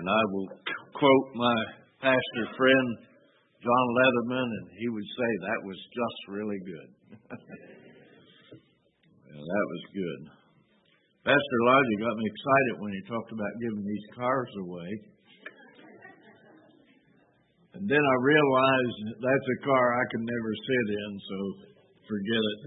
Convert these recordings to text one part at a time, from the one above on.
I will quote my pastor friend, John Leatherman, and he would say that was just really good. Well, that was good. Pastor Elijah got me excited when he talked about giving these cars away. And then I realized that's a car I can never sit in, so forget it.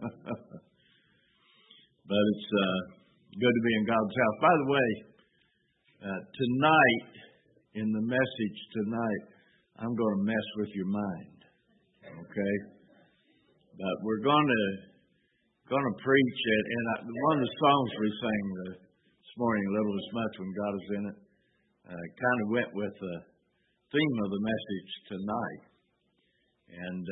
But it's good to be in God's house. By the way, tonight, in the message tonight, I'm going to mess with your mind. Okay? But we're going to preach it. And one of the songs we sang this morning, Little as Much When God is in It, kind of went with the theme of the message tonight. And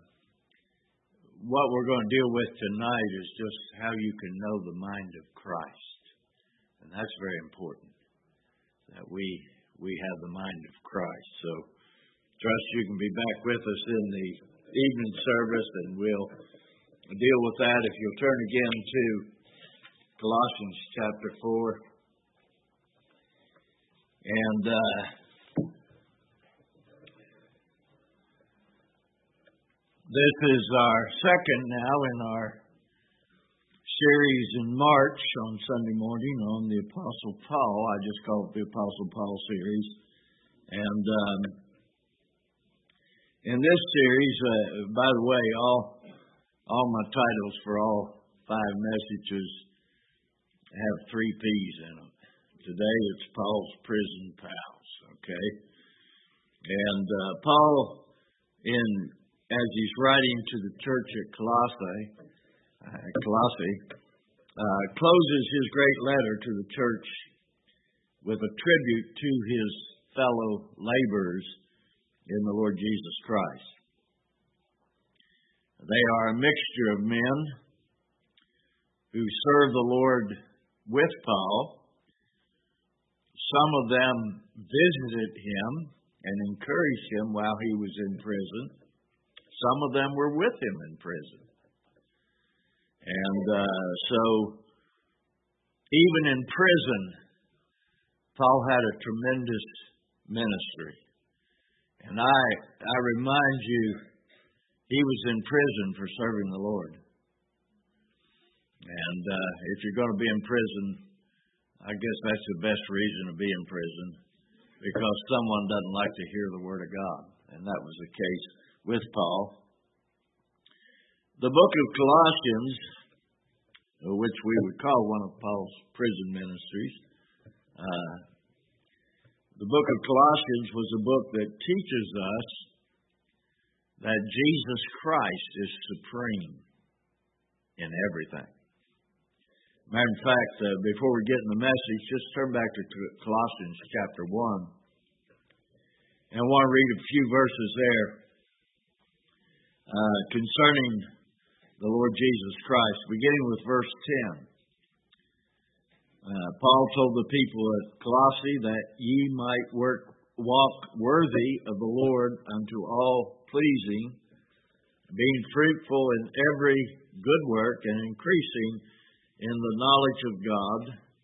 what we're going to deal with tonight is just how you can know the mind of Christ. And that's very important, that we have the mind of Christ. So trust you can be back with us in the evening service, and we'll deal with that. If you'll turn again to Colossians chapter 4. And this is our second now in our series in March on Sunday morning on the Apostle Paul. I just call it the Apostle Paul series. And in this series, by the way, all my titles for all 5 messages have 3 P's in them. Today it's Paul's Prison Pals, okay? And Paul, as he's writing to the church at Colossae, closes his great letter to the church with a tribute to his fellow laborers in the Lord Jesus Christ. They are a mixture of men who serve the Lord with Paul. Some of them visited him and encouraged him while he was in prison. Some of them were with him in prison. And so, even in prison, Paul had a tremendous ministry. And I remind you, he was in prison for serving the Lord. And if you're going to be in prison, I guess that's the best reason to be in prison, because someone doesn't like to hear the Word of God. And that was the case with Paul. The book of Colossians, which we would call one of Paul's prison ministries, the book of Colossians was a book that teaches us that Jesus Christ is supreme in everything. Matter of fact, before we get in the message, just turn back to Colossians chapter 1. And I want to read a few verses there concerning the Lord Jesus Christ, beginning with verse 10. Paul told the people at Colossae that ye might walk worthy of the Lord unto all pleasing, being fruitful in every good work and increasing in the knowledge of God,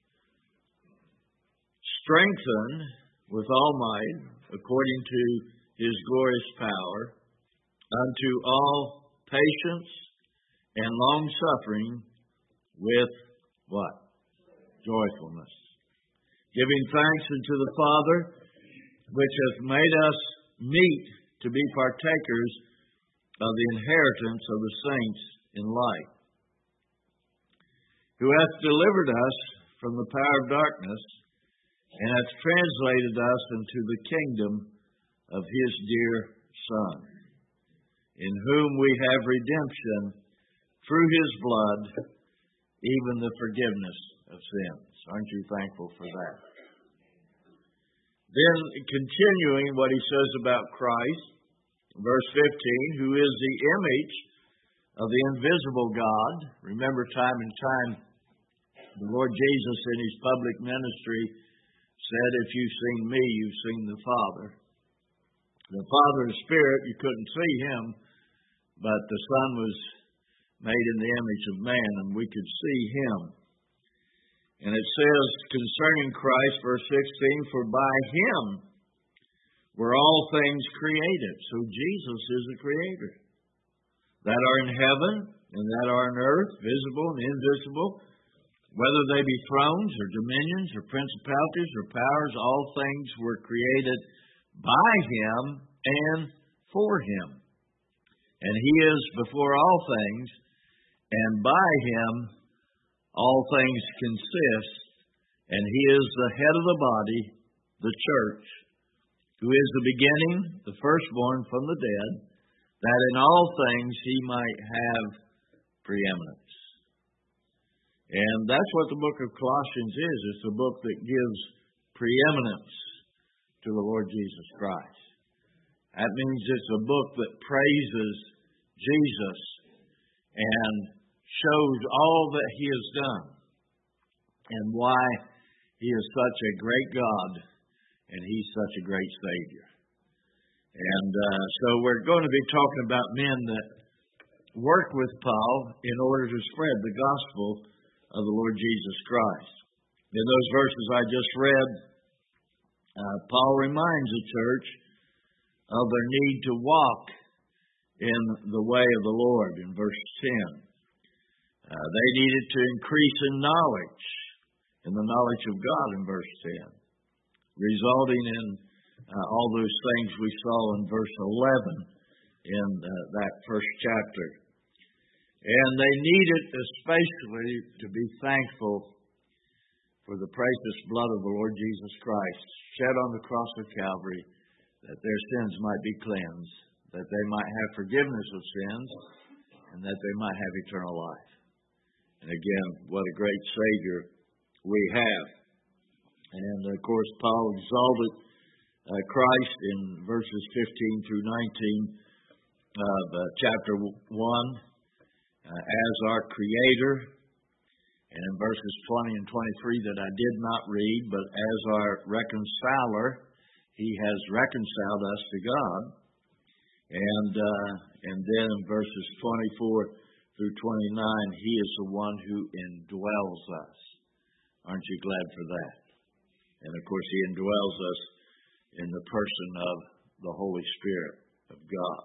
strengthened with all might according to his glorious power, unto all patience and long suffering with what? Joyfulness. Giving thanks unto the Father, which hath made us meet to be partakers of the inheritance of the saints in light, who hath delivered us from the power of darkness, and hath translated us into the kingdom of his dear Son, in whom we have redemption through his blood, even the forgiveness of sins. Aren't you thankful for that? Then, continuing what he says about Christ, verse 15, who is the image of the invisible God. Remember, time and time, the Lord Jesus in his public ministry said, if you've seen me, you've seen the Father. The Father is Spirit, you couldn't see him, but the Son was made in the image of man, and we could see him. And it says concerning Christ, verse 16, for by him were all things created. So Jesus is the creator. That are in heaven and that are on earth, visible and invisible, whether they be thrones or dominions or principalities or powers, all things were created by him and for him. And he is before all things, and by him all things consist, and he is the head of the body, the church, who is the beginning, the firstborn from the dead, that in all things he might have preeminence. And that's what the book of Colossians is. It's a book that gives preeminence to the Lord Jesus Christ. That means it's a book that praises Jesus and shows all that he has done and why he is such a great God and he's such a great Savior. And so we're going to be talking about men that work with Paul in order to spread the gospel of the Lord Jesus Christ. In those verses I just read, Paul reminds the church of their need to walk in the way of the Lord in verse 10. They needed to increase in knowledge, in the knowledge of God in verse 10, resulting in all those things we saw in verse 11 in that first chapter. And they needed especially to be thankful for the precious blood of the Lord Jesus Christ shed on the cross of Calvary, that their sins might be cleansed, that they might have forgiveness of sins, and that they might have eternal life. And again, what a great Savior we have. And of course, Paul exalted Christ in verses 15 through 19 of chapter 1 as our Creator. And in verses 20 and 23 that I did not read, but as our reconciler, he has reconciled us to God. And then in verses 24 through 29, he is the one who indwells us. Aren't you glad for that? And of course, he indwells us in the person of the Holy Spirit of God.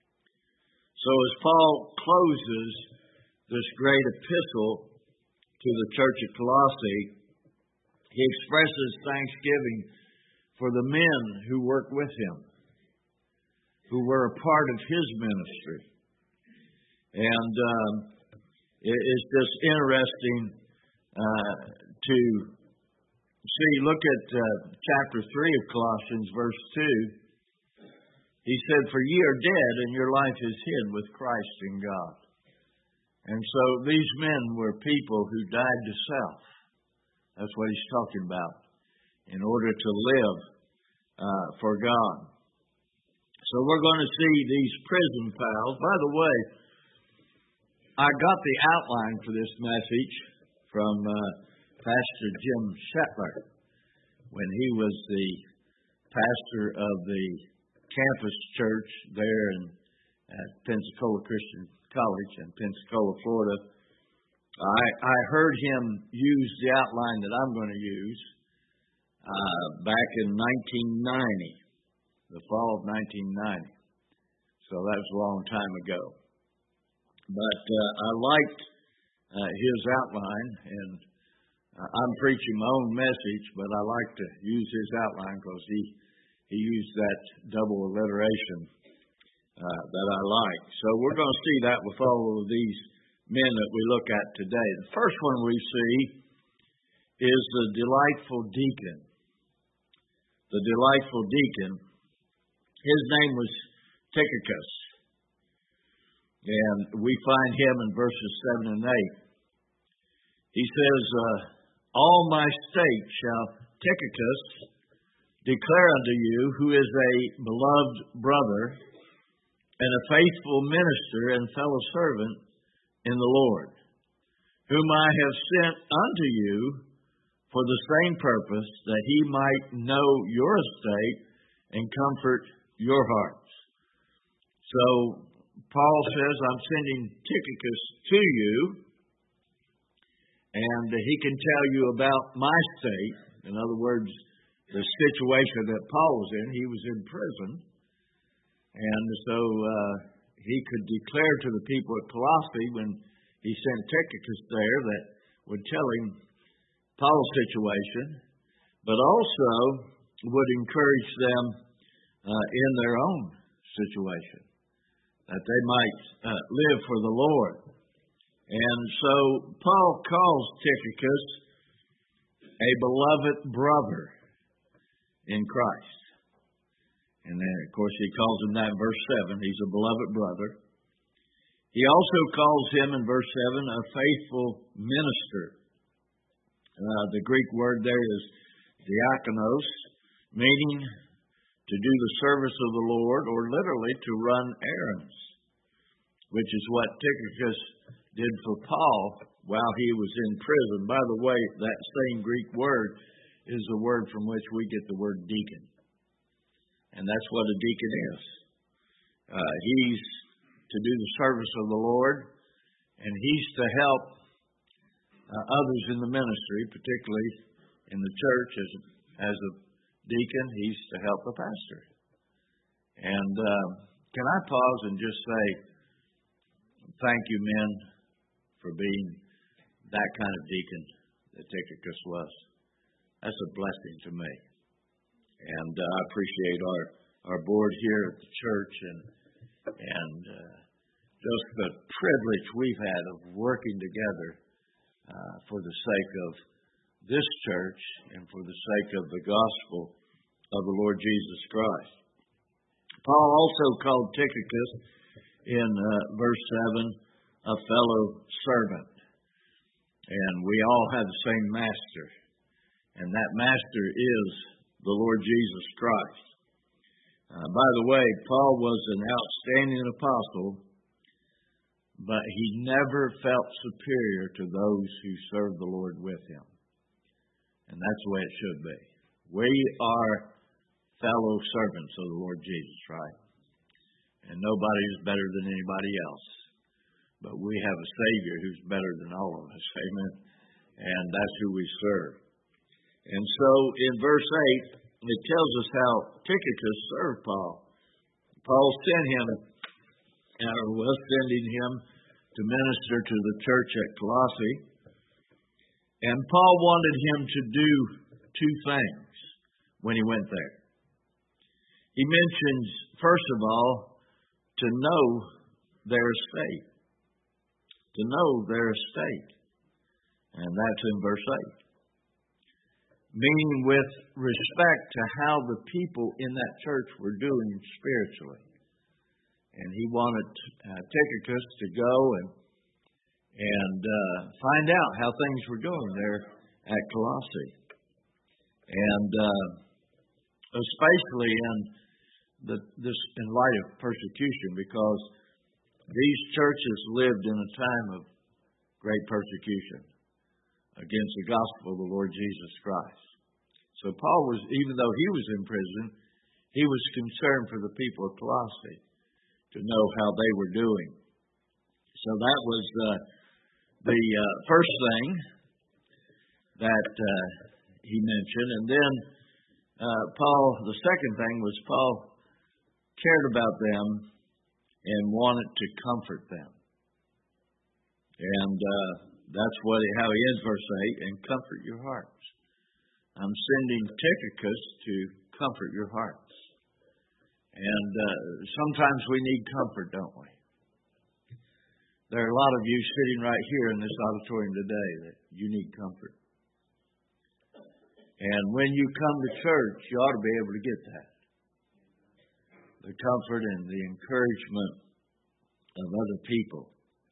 So as Paul closes this great epistle to the church at Colossae, he expresses thanksgiving for the men who work with him, who were a part of his ministry. And it's just interesting to see, look at chapter 3 of Colossians, verse 2. He said, for ye are dead, and your life is hid with Christ in God. And so these men were people who died to self. That's what he's talking about, in order to live for God. So we're going to see these prison pals. By the way, I got the outline for this message from Pastor Jim Shetler when he was the pastor of the campus church there at Pensacola Christian College in Pensacola, Florida. I heard him use the outline that I'm going to use back in 1990, the fall of 1990. So that was a long time ago. But I liked his outline, and I'm preaching my own message, but I like to use his outline because he used that double alliteration that I like. So we're going to see that with all of these men that we look at today. The first one we see is the delightful deacon. The delightful deacon. His name was Tychicus. And we find him in verses 7 and 8. He says, all my state shall Tychicus declare unto you, who is a beloved brother and a faithful minister and fellow servant in the Lord, whom I have sent unto you for the same purpose, that he might know your estate and comfort your hearts. So Paul says, I'm sending Tychicus to you, and he can tell you about my state. In other words, the situation that Paul was in. He was in prison, and so he could declare to the people at Colossae when he sent Tychicus there that would tell him Paul's situation, but also would encourage them in their own situation, that they might live for the Lord. And so Paul calls Tychicus a beloved brother in Christ. And then, of course, he calls him that in verse 7. He's a beloved brother. He also calls him in verse 7 a faithful minister. The Greek word there is diakonos, meaning to do the service of the Lord, or literally to run errands, which is what Tychicus did for Paul while he was in prison. By the way, that same Greek word is the word from which we get the word deacon. And that's what a deacon is. He's to do the service of the Lord, and he's to help others in the ministry, particularly in the church as a deacon. He's to help the pastor. And can I pause and just say, thank you, men, for being that kind of deacon that Tychicus was. That's a blessing to me. And I appreciate our board here at the church and just the privilege we've had of working together for the sake of this church and for the sake of the gospel of the Lord Jesus Christ. Paul also called Tychicus in verse 7 a fellow servant. And we all have the same master. And that master is the Lord Jesus Christ. By the way, Paul was an outstanding apostle, but he never felt superior to those who served the Lord with him. And that's the way it should be. We are fellow servants of the Lord Jesus, right? And nobody is better than anybody else. But we have a Savior who's better than all of us. Amen. And that's who we serve. And so in verse 8, it tells us how Tychicus served Paul. Paul sent him, or was sending him, to minister to the church at Colossae. And Paul wanted him to do two things when he went there. He mentions, first of all, to know their estate. To know their estate. And that's in verse 8. Meaning with respect to how the people in that church were doing spiritually. And he wanted Tychicus to go and find out how things were going there at Colossae. And especially in light of persecution, because these churches lived in a time of great persecution against the gospel of the Lord Jesus Christ. So Paul was, even though he was in prison, he was concerned for the people of Colossae to know how they were doing. So that was the first thing that he mentioned. And then the second thing was Paul cared about them and wanted to comfort them. And that's how he ends verse 8, and comfort your hearts. I'm sending Tychicus to comfort your hearts. And sometimes we need comfort, don't we? There are a lot of you sitting right here in this auditorium today that you need comfort. And when you come to church, you ought to be able to get that. The comfort and the encouragement of other people.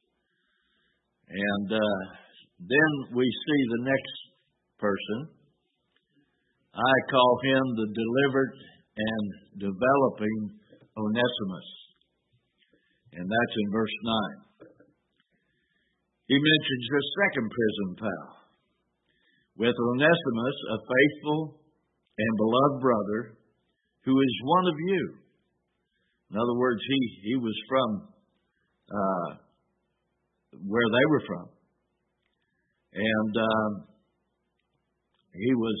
And then we see the next person. I call him the delivered and developing Onesimus. And that's in verse 9. He mentions the second prison pal. With Onesimus, a faithful and beloved brother, who is one of you. In other words, he was from where they were from. And he was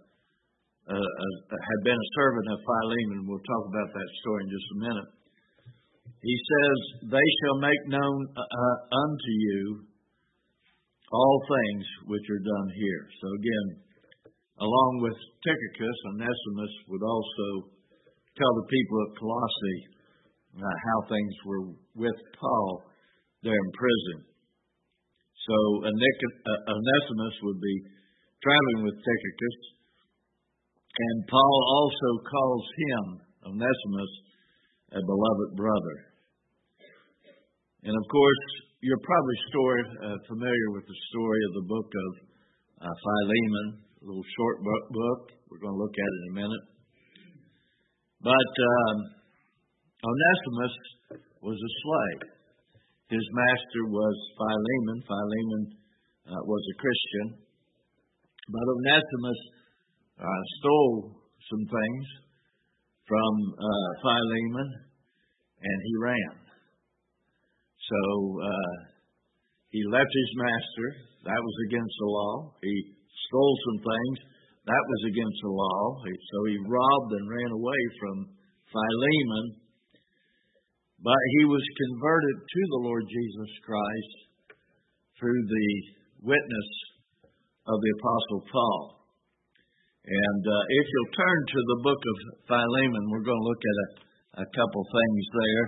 had been a servant of Philemon. We'll talk about that story in just a minute. He says, "They shall make known unto you all things which are done here." So again, along with Tychicus, Onesimus would also tell the people of Colossae how things were with Paul there in prison. So Onesimus would be traveling with Tychicus, and Paul also calls him, Onesimus, a beloved brother. And of course, you're probably familiar with the story of the book of Philemon, a little short book. We're going to look at it in a minute. But Onesimus was a slave. His master was Philemon. Philemon was a Christian. But Onesimus stole some things from Philemon, and he ran. So he left his master. That was against the law. He stole some things. That was against the law. So he robbed and ran away from Philemon. But he was converted to the Lord Jesus Christ through the witness of the Apostle Paul. And if you'll turn to the book of Philemon, we're going to look at a couple things there.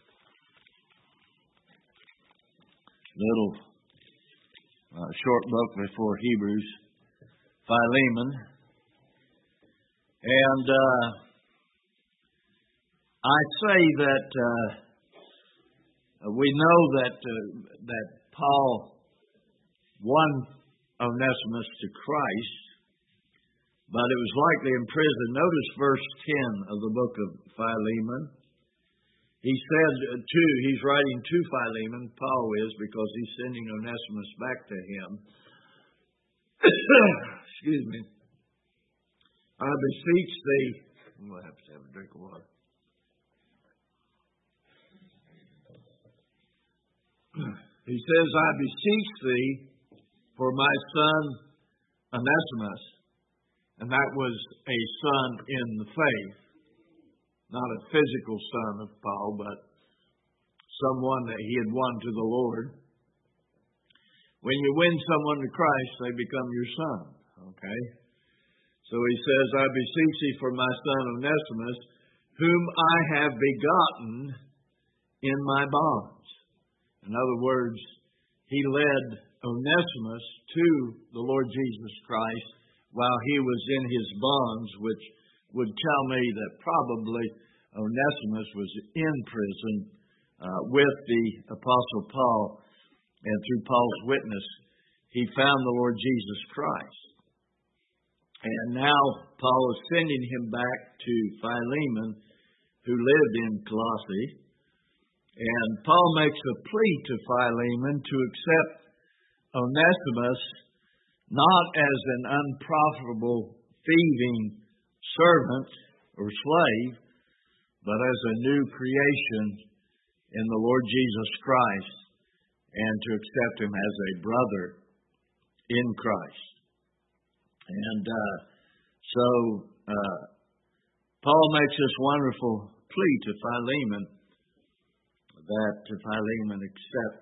Little short book before Hebrews, Philemon. And I say that we know that Paul won Onesimus to Christ, but it was likely in prison. Notice verse 10 of the book of Philemon. He said he's writing to Philemon, Paul is, because he's sending Onesimus back to him. Excuse me. I beseech thee. I'm going to have a drink of water. He says, I beseech thee for my son Onesimus. And that was a son in the faith. Not a physical son of Paul, but someone that he had won to the Lord. When you win someone to Christ, they become your son. Okay? So he says, I beseech thee for my son Onesimus, whom I have begotten in my bonds. In other words, he led Onesimus to the Lord Jesus Christ while he was in his bonds, which would tell me that probably Onesimus was in prison with the Apostle Paul, and through Paul's witness, he found the Lord Jesus Christ. And now Paul is sending him back to Philemon, who lived in Colossae, and Paul makes a plea to Philemon to accept Onesimus not as an unprofitable, thieving servant or slave, but as a new creation in the Lord Jesus Christ, and to accept him as a brother in Christ. And so Paul makes this wonderful plea to Philemon that Philemon accept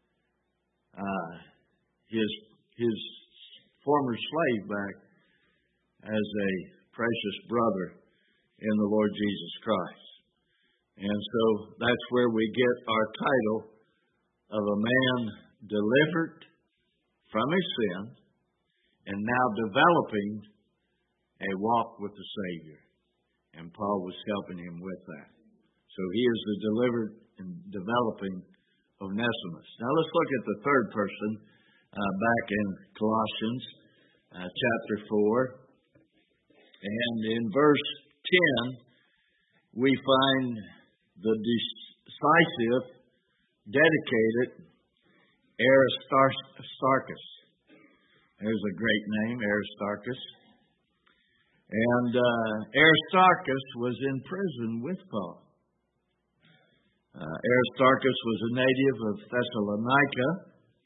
his former slave back as a precious brother in the Lord Jesus Christ. And so that's where we get our title of a man delivered from his sin and now developing a walk with the Savior. And Paul was helping him with that. So he is the delivered and developing Onesimus. Now let's look at the third person back in Colossians chapter 4. And in verse 10, we find the decisive, dedicated Aristarchus. There's a great name, Aristarchus. And Aristarchus was in prison with Paul. Aristarchus was a native of Thessalonica,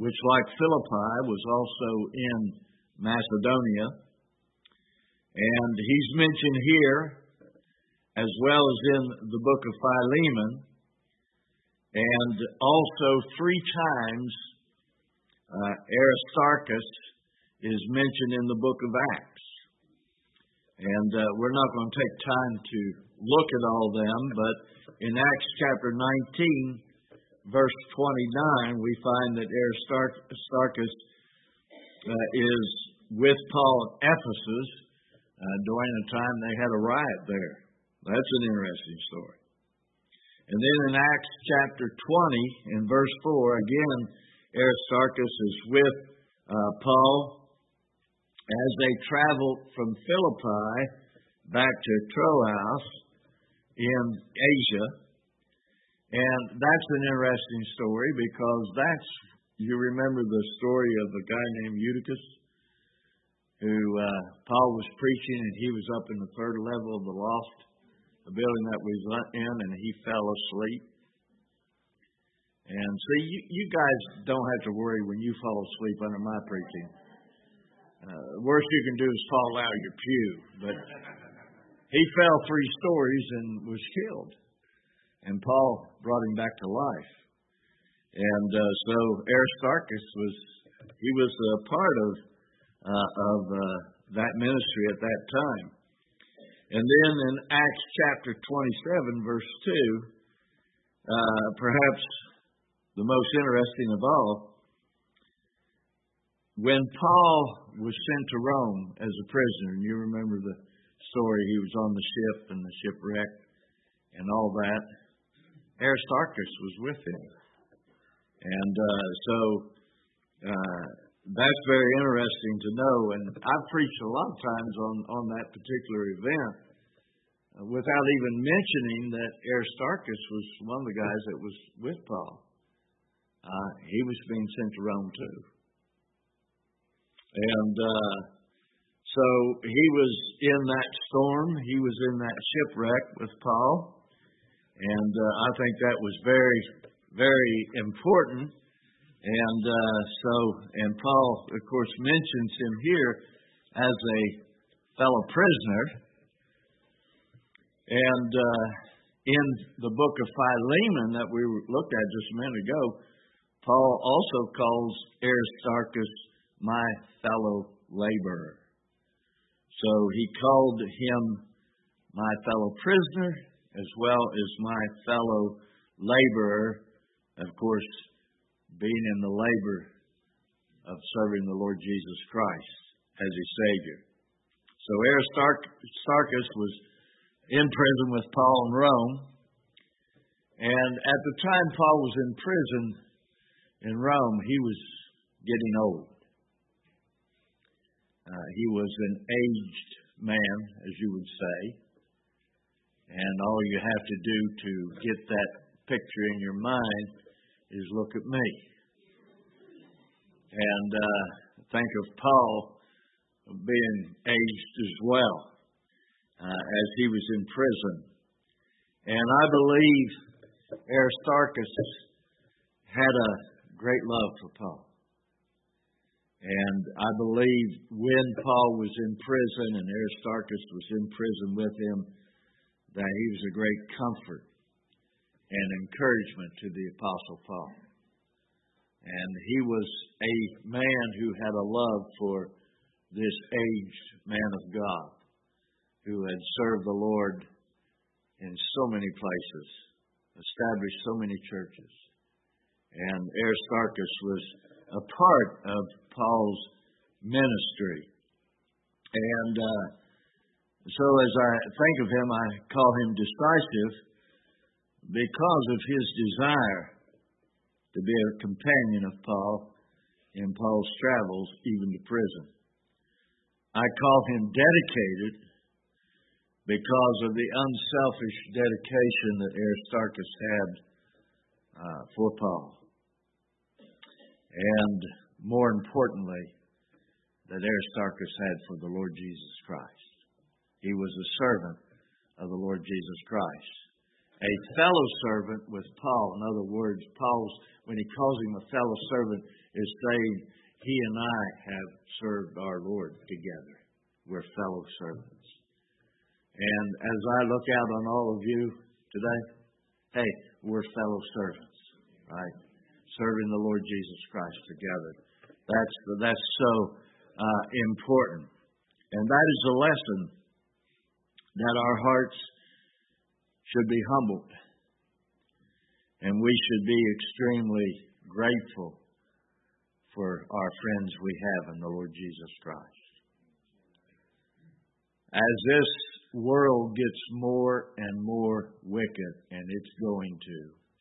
which, like Philippi, was also in Macedonia. And he's mentioned here, as well as in the book of Philemon, and also 3 times Aristarchus is mentioned in the book of Acts. And we're not going to take time to look at all of them, but in Acts chapter 19, verse 29, we find that Aristarchus is with Paul at Ephesus during the time they had a riot there. That's an interesting story. And then in Acts chapter 20, in verse 4, again, Aristarchus is with Paul as they travel from Philippi back to Troas in Asia. And that's an interesting story because you remember the story of a guy named Eutychus who Paul was preaching, and he was up in the 3rd level of the loft, the building that we was in, and he fell asleep. And see, you guys don't have to worry when you fall asleep under my preaching. The worst you can do is fall out of your pew. But he fell 3 stories and was killed. And Paul brought him back to life. And so Aristarchus was a part of that ministry at that time. And then in Acts chapter 27, verse 2, perhaps the most interesting of all, when Paul was sent to Rome as a prisoner, and you remember the story, he was on the ship and the shipwreck and all that, Aristarchus was with him. And so that's very interesting to know. And I've preached a lot of times on that particular event without even mentioning that Aristarchus was one of the guys that was with Paul. He was being sent to Rome too. And so he was in that storm. He was in that shipwreck with Paul. And I think that was very, very important. And Paul, of course, mentions him here as a fellow prisoner. And in the book of Philemon that we looked at just a minute ago, Paul also calls Aristarchus my fellow laborer. So he called him my fellow prisoner as well as my fellow laborer, of course, being in the labor of serving the Lord Jesus Christ as his Savior. So Aristarchus was in prison with Paul in Rome. And at the time Paul was in prison in Rome, he was getting old. He was an aged man, as you would say. And all you have to do to get that picture in your mind is look at me. And think of Paul being aged as well as he was in prison. And I believe Aristarchus had a great love for Paul. And I believe when Paul was in prison and Aristarchus was in prison with him, that he was a great comfort and encouragement to the Apostle Paul. And he was a man who had a love for this aged man of God who had served the Lord in so many places, established so many churches. And Aristarchus was a part of Paul's ministry. And so as I think of him, I call him decisive because of his desire to be a companion of Paul in Paul's travels, even to prison. I call him dedicated because of the unselfish dedication that Aristarchus had for Paul. And more importantly, that Aristarchus had for the Lord Jesus Christ. He was a servant of the Lord Jesus Christ. A fellow servant with Paul. In other words, when he calls him a fellow servant, is saying he and I have served our Lord together. We're fellow servants. And as I look out on all of you today, hey, we're fellow servants, right? Serving the Lord Jesus Christ together. That's so important. And that is a lesson that our hearts should be humbled. And we should be extremely grateful for our friends we have in the Lord Jesus Christ. As this world gets more and more wicked, and it's going to.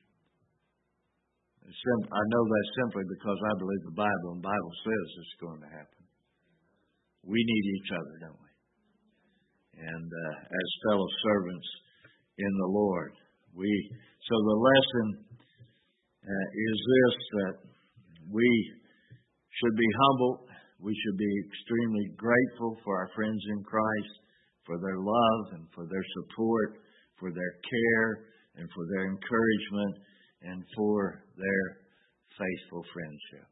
I know that simply because I believe the Bible, and the Bible says it's going to happen. We need each other, don't we? And as fellow servants in the Lord, so the lesson is this, that we should be humble. We should be extremely grateful for our friends in Christ, for their love and for their support, for their care and for their encouragement and for their faithful friendship.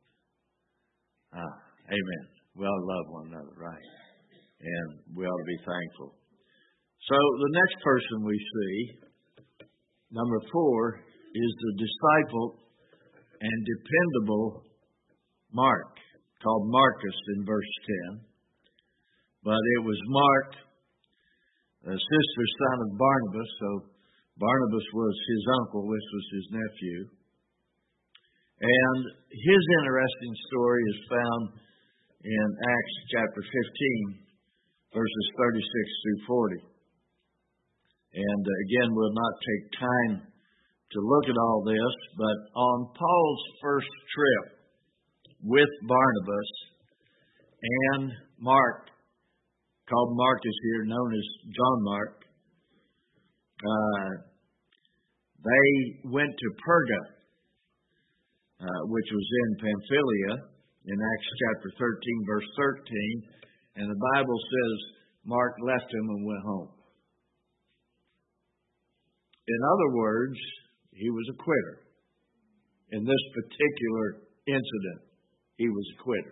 Amen. We ought to love one another, right? And we ought to be thankful. So the next person we see, number 4, is the disciple and dependable Mark, called Marcus in verse 10. But it was Mark, a sister son of Barnabas, so Barnabas was his uncle, this was his nephew. And his interesting story is found in Acts chapter 15, verses 36 through 40. And again, we'll not take time to look at all this, but on Paul's first trip with Barnabas and Mark, called Marcus here, known as John Mark, they went to Perga, which was in Pamphylia, in Acts chapter 13, verse 13, and the Bible says Mark left him and went home. In other words, he was a quitter. In this particular incident, he was a quitter.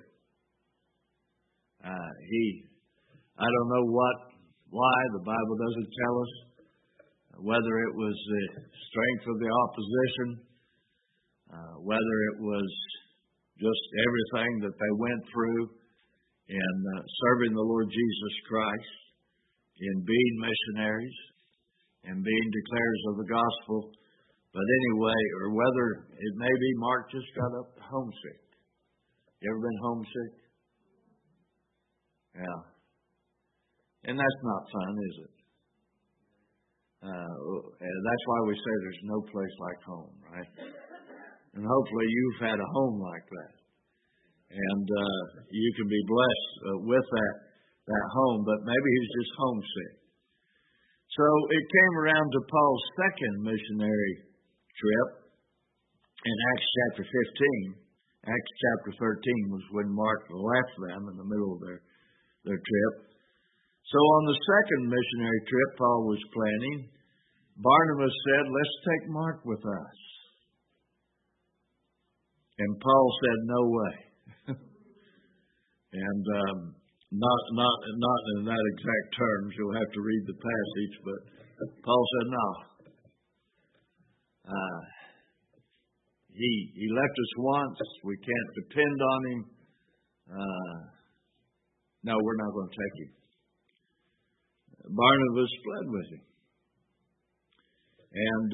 I don't know why, the Bible doesn't tell us, whether it was the strength of the opposition, whether it was just everything that they went through in serving the Lord Jesus Christ, in being missionaries, and being declarers of the gospel. But anyway, or whether it may be Mark just got up homesick. You ever been homesick? Yeah. And that's not fun, is it? That's why we say there's no place like home, right? And hopefully you've had a home like that. And you can be blessed with that home, but maybe he's just homesick. So it came around to Paul's second missionary trip in Acts chapter 15. Acts chapter 13 was when Mark left them in the middle of their trip. So on the second missionary trip Paul was planning, Barnabas said, let's take Mark with us. And Paul said, no way. And not in that exact terms. You'll have to read the passage, but Paul said, no. He left us once. We can't depend on him. No, we're not going to take him. Barnabas fled with him. And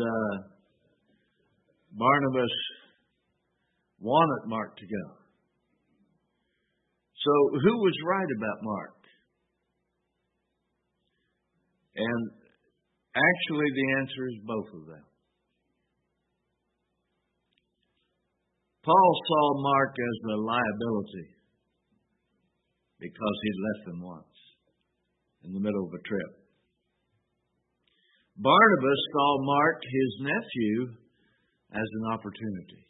Barnabas wanted Mark to go. So who was right about Mark? And actually the answer is both of them. Paul saw Mark as a liability because he'd left them once in the middle of a trip. Barnabas saw Mark, his nephew, as an opportunity.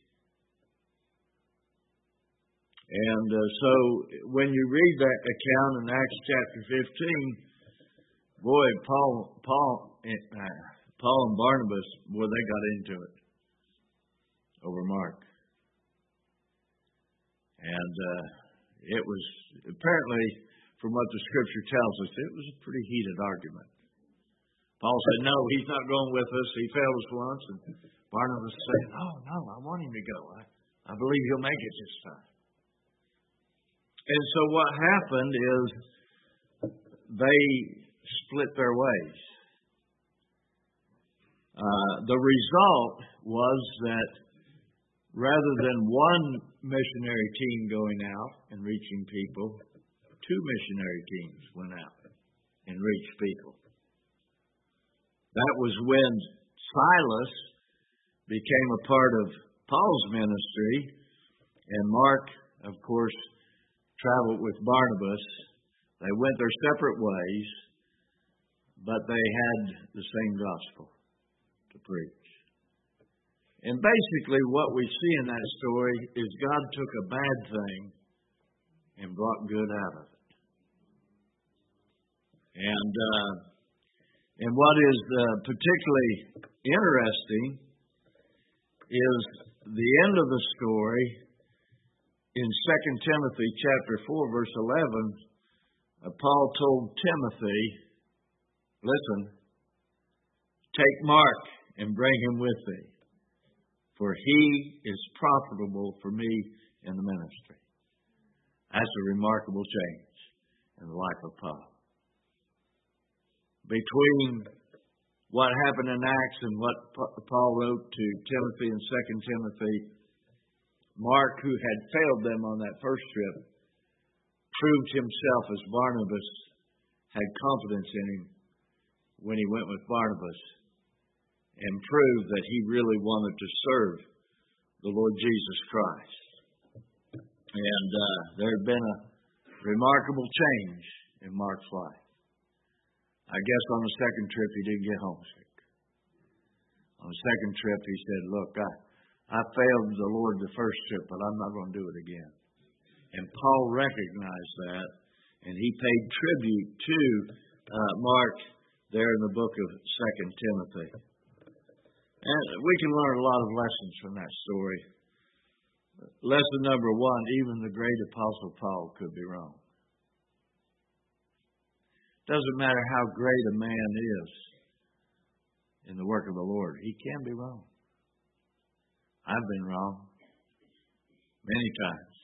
And so when you read that account in Acts chapter 15, boy, Paul and Barnabas, boy, they got into it over Mark. And it was, apparently, from what the Scripture tells us, it was a pretty heated argument. Paul said, no, he's not going with us. He failed us once. And Barnabas said, no, I want him to go. I believe he'll make it this time. And so what happened is they split their ways. The result was that rather than one missionary team going out and reaching people, 2 missionary teams went out and reached people. That was when Silas became a part of Paul's ministry, and Mark, of course, traveled with Barnabas. They went their separate ways, but they had the same gospel to preach. And basically what we see in that story is God took a bad thing and brought good out of it. And what is particularly interesting is the end of the story in 2 Timothy chapter 4, verse 11. Paul told Timothy, listen, take Mark and bring him with thee, for he is profitable for me in the ministry. That's a remarkable change in the life of Paul. Between what happened in Acts and what Paul wrote to Timothy in 2 Timothy, Mark, who had failed them on that first trip, proved himself as Barnabas had confidence in him when he went with Barnabas, and proved that he really wanted to serve the Lord Jesus Christ. And there had been a remarkable change in Mark's life. I guess on the second trip he didn't get homesick. On the second trip he said, look, I failed the Lord the first trip, but I'm not going to do it again. And Paul recognized that, and he paid tribute to Mark there in the book of 2 Timothy. And we can learn a lot of lessons from that story. Lesson number 1, even the great Apostle Paul could be wrong. Doesn't matter how great a man is in the work of the Lord, he can be wrong. I've been wrong many times.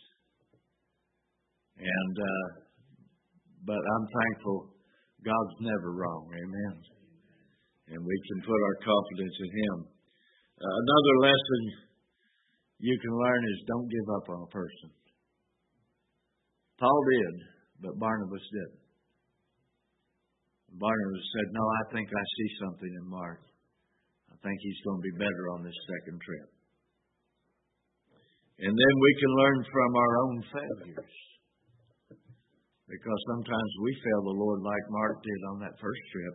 But I'm thankful God's never wrong. Amen. And we can put our confidence in Him. Another lesson you can learn is don't give up on a person. Paul did, but Barnabas didn't. Barnabas said, no, I think I see something in Mark. I think he's going to be better on this second trip. And then we can learn from our own failures. Because sometimes we fail the Lord like Mark did on that first trip.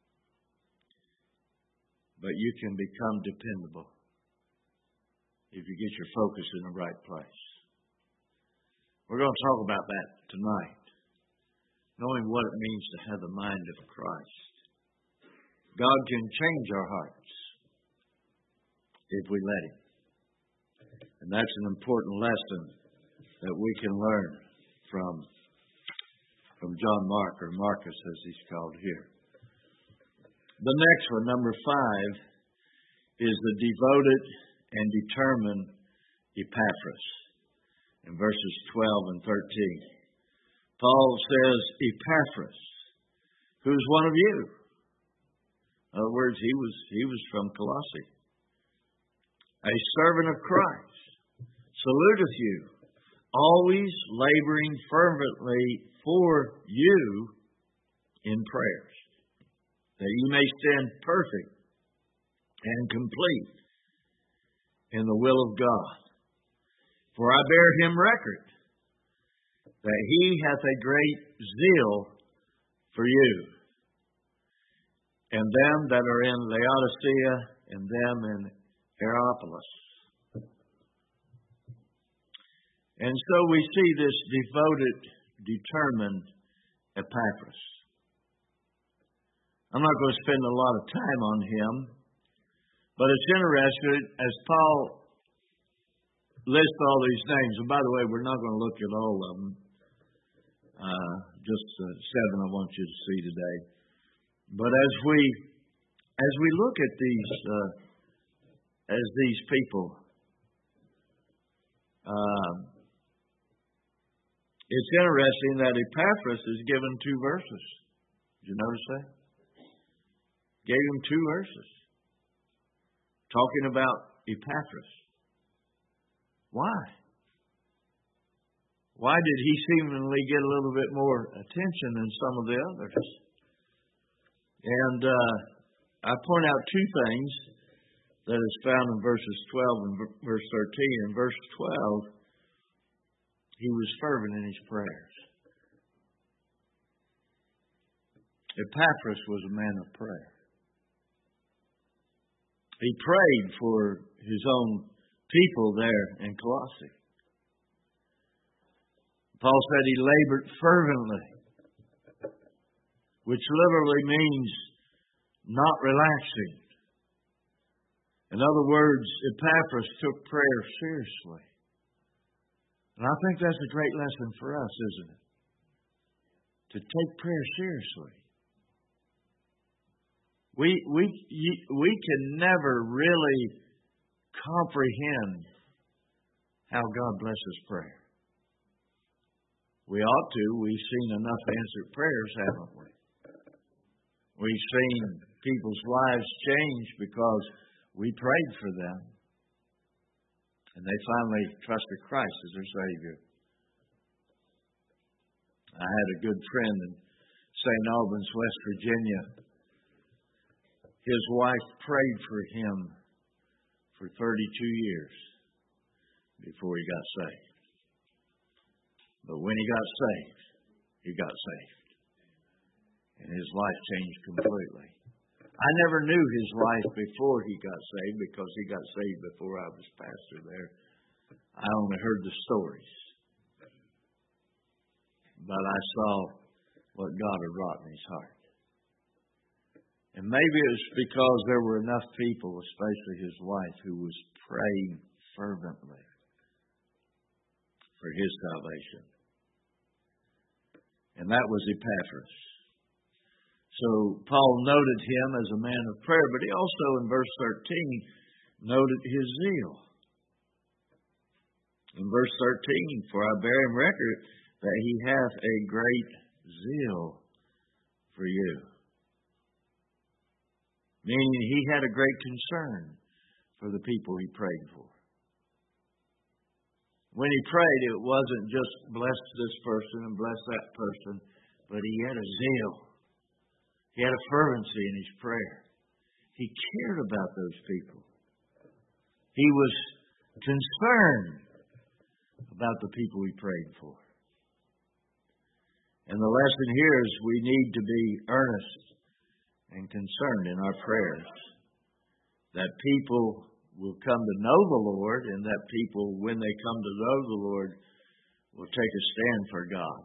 But you can become dependable if you get your focus in the right place. We're going to talk about that tonight. Knowing what it means to have the mind of Christ. God can change our hearts if we let Him. And that's an important lesson that we can learn from John Mark, or Marcus as he's called here. The next one, number 5, is the devoted and determined Epaphras in verses 12 and 13. Paul says, Epaphras, who's one of you? In other words, he was from Colossae. A servant of Christ, saluteth you, always laboring fervently for you in prayers, that you may stand perfect and complete in the will of God. For I bear him record that he hath a great zeal for you, and them that are in Laodicea, and them in Hierapolis. And so we see this devoted, determined Epaphras. I'm not going to spend a lot of time on him, but it's interesting as Paul list all these names. And by the way, we're not going to look at all of them. Just 7 I want you to see today. But as we look at these people, it's interesting that Epaphras is given 2 verses. Did you notice that? Gave him 2 verses talking about Epaphras. Why? Why did he seemingly get a little bit more attention than some of the others? And I point out 2 things that is found in verses 12 and verse 13. In verse 12, he was fervent in his prayers. Epaphras was a man of prayer. He prayed for his own people there in Colossae. Paul said he labored fervently, which literally means not relaxing. In other words, Epaphras took prayer seriously. And I think that's a great lesson for us, isn't it? To take prayer seriously. We can never really comprehend how God blesses prayer. We ought to. We've seen enough answered prayers, haven't we? We've seen people's lives change because we prayed for them. And they finally trusted Christ as their Savior. I had a good friend in St. Albans, West Virginia. His wife prayed for him for 32 years before he got saved. But when he got saved, he got saved. And his life changed completely. I never knew his life before he got saved because he got saved before I was pastor there. I only heard the stories. But I saw what God had wrought in his heart. And maybe it was because there were enough people, especially his wife, who was praying fervently for his salvation. And that was Epaphras. So Paul noted him as a man of prayer, but he also, in verse 13, noted his zeal. In verse 13, for I bear him record that he hath a great zeal for you. Meaning he had a great concern for the people he prayed for. When he prayed, it wasn't just bless this person and bless that person, but he had a zeal. He had a fervency in his prayer. He cared about those people. He was concerned about the people he prayed for. And the lesson here is we need to be earnest and concerned in our prayers that people will come to know the Lord, and that people, when they come to know the Lord, will take a stand for God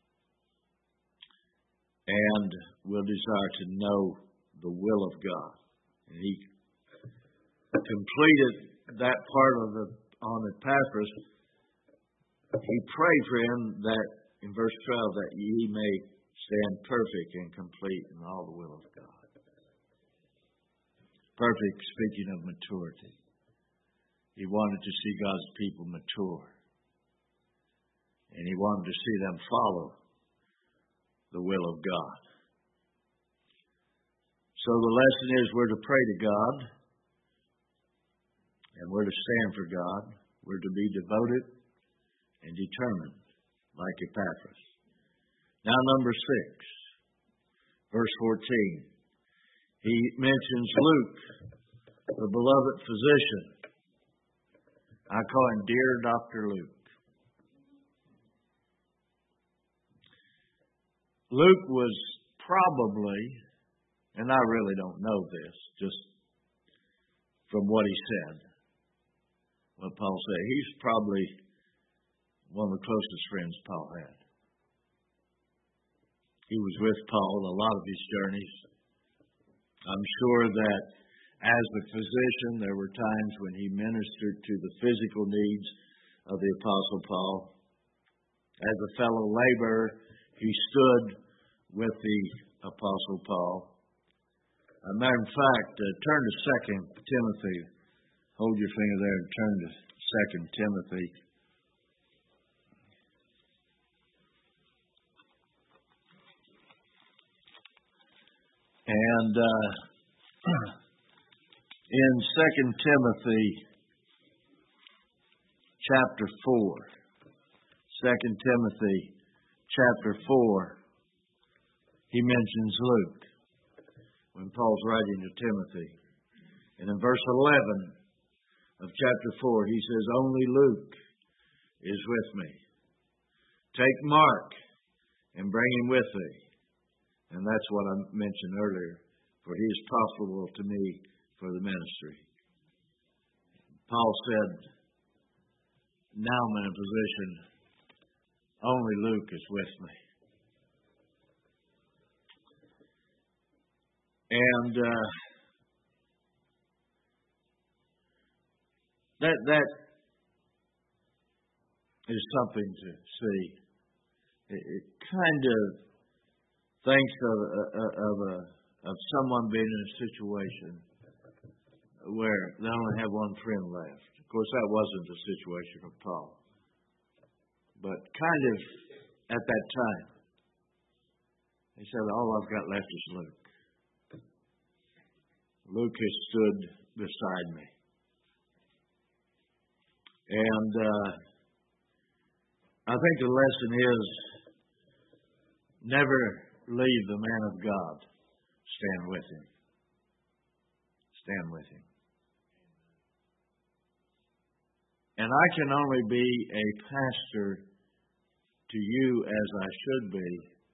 and will desire to know the will of God. And he completed that part on Epaphras. He prayed for him that, in verse 12, that ye may stand perfect and complete in all the will of God. Perfect, speaking of maturity. He wanted to see God's people mature. And he wanted to see them follow the will of God. So the lesson is we're to pray to God. And we're to stand for God. We're to be devoted and determined, like Epaphras. Now, number 6, verse 14. He mentions Luke, the beloved physician. I call him Dear Dr. Luke. Luke was probably, and I really don't know this, just from what he said, what Paul said, he's probably one of the closest friends Paul had. He was with Paul a lot of his journeys. I'm sure that as a physician, there were times when he ministered to the physical needs of the Apostle Paul. As a fellow laborer, he stood with the Apostle Paul. As a matter of fact, turn to 2 Timothy. Hold your finger there and turn to 2 Timothy. And in 2 Timothy chapter 4, 2 Timothy chapter 4, he mentions Luke when Paul's writing to Timothy. And in verse 11 of chapter 4, he says, "Only Luke is with me. Take Mark and bring him with thee." And that's what I mentioned earlier, for he is profitable to me for the ministry. Paul said, now I'm in a position, only Luke is with me. And that is something to see. It kind of thinks of someone being in a situation where they only have one friend left. Of course, that wasn't the situation of Paul. But kind of at that time, he said, all I've got left is Luke. Luke has stood beside me. And I think the lesson is never leave the man of God. Stand with him. Stand with him. And I can only be a pastor to you as I should be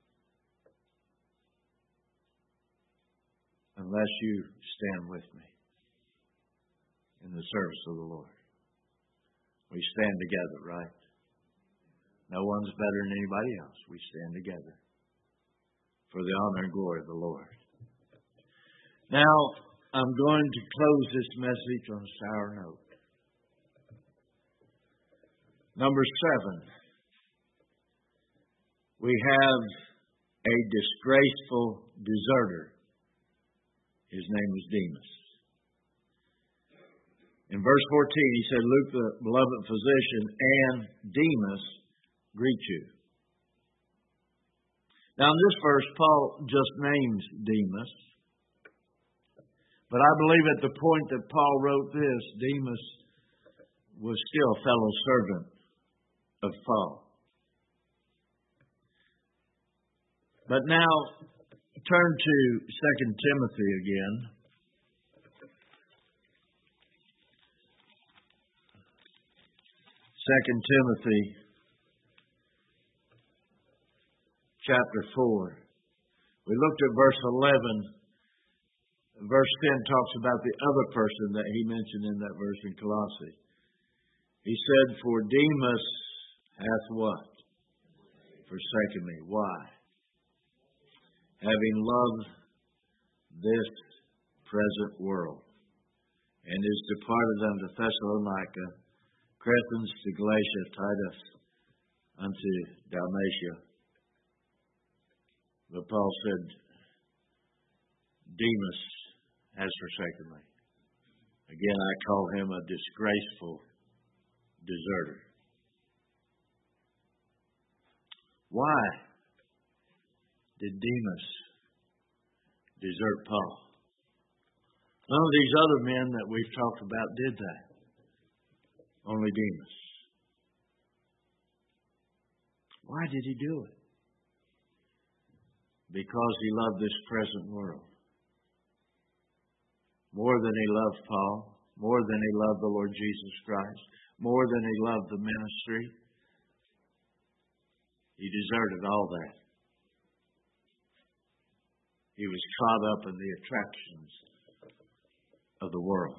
unless you stand with me in the service of the Lord. We stand together, right? No one's better than anybody else. We stand together for the honor and glory of the Lord. Now, I'm going to close this message on a sour note. Number 7. We have a disgraceful deserter. His name was Demas. In verse 14, he said, Luke, the beloved physician, and Demas greet you. Now, in this verse, Paul just names Demas. But I believe at the point that Paul wrote this, Demas was still a fellow servant of Paul. But now, turn to 2 Timothy again. 2 Timothy chapter 4. We looked at verse 11. Verse 10 talks about the other person that he mentioned in that verse in Colossae. He said, for Demas hath what? Forsaken me. Why? Having loved this present world, and is departed unto Thessalonica, Crescens to Galatia, Titus unto Dalmatia. But Paul said, Demas has forsaken me. Again, I call him a disgraceful deserter. Why did Demas desert Paul? None of these other men that we've talked about did that. Only Demas. Why did he do it? Because he loved this present world. More than he loved Paul. More than he loved the Lord Jesus Christ. More than he loved the ministry. He deserted all that. He was caught up in the attractions of the world.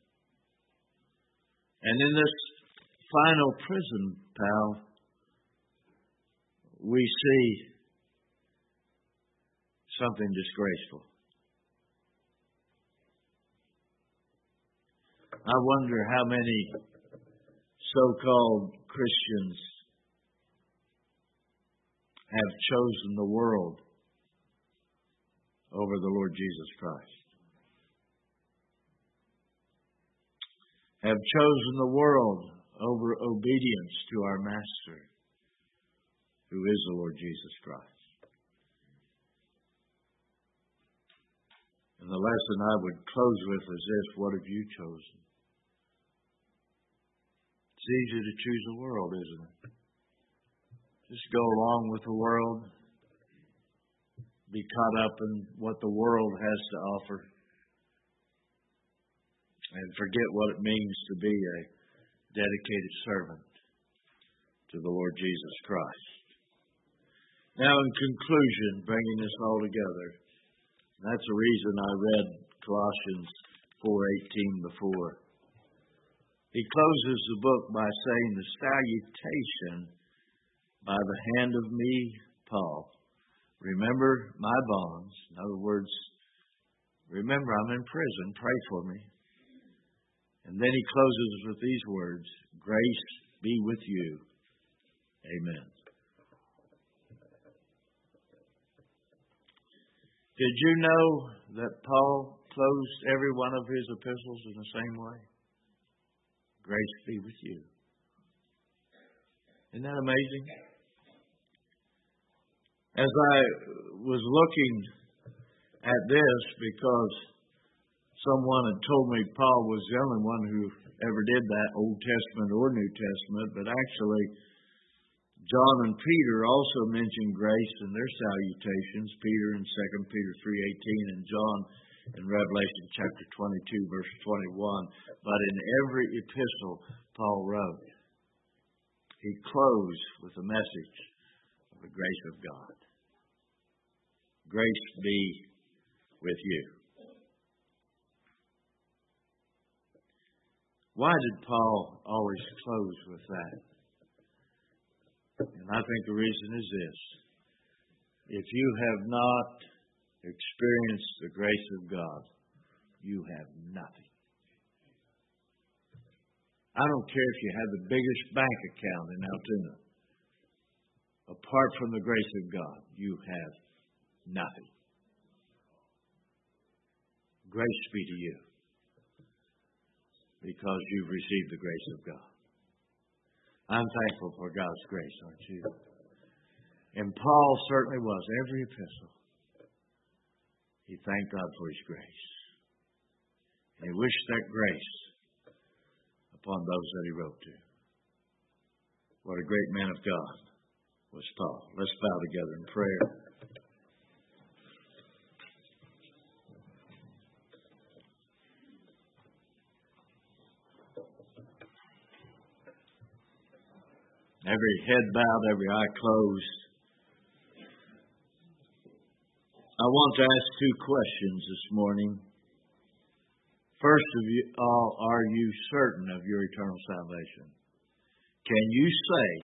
And in this final prison, pal, we see something disgraceful. I wonder how many so-called Christians have chosen the world over the Lord Jesus Christ. Have chosen the world over obedience to our Master, who is the Lord Jesus Christ. And the lesson I would close with is this: what have you chosen? It's easy to choose the world, isn't it? Just go along with the world, be caught up in what the world has to offer, and forget what it means to be a dedicated servant to the Lord Jesus Christ. Now, in conclusion, bringing this all together, that's the reason I read Colossians 4:18 before. He closes the book by saying, the salutation by the hand of me, Paul. Remember my bonds. In other words, remember I'm in prison. Pray for me. And then he closes with these words, grace be with you. Amen. Did you know that Paul closed every one of his epistles in the same way? Grace be with you. Isn't that amazing? As I was looking at this, because someone had told me Paul was the only one who ever did that, Old Testament or New Testament, but actually John and Peter also mention grace in their salutations, Peter in 2 Peter 3:18 and John in Revelation chapter 22, verse 21. But in every epistle Paul wrote, he closed with a message of the grace of God. Grace be with you. Why did Paul always close with that? And I think the reason is this: if you have not experienced the grace of God, you have nothing. I don't care if you have the biggest bank account in Altoona. Apart from the grace of God, you have nothing. Grace be to you, because you've received the grace of God. I'm thankful for God's grace, aren't you? And Paul certainly was. Every epistle, he thanked God for His grace. And he wished that grace upon those that he wrote to. What a great man of God was Paul. Let's bow together in prayer. Every head bowed, every eye closed. I want to ask two questions this morning. First of all, are you certain of your eternal salvation? Can you say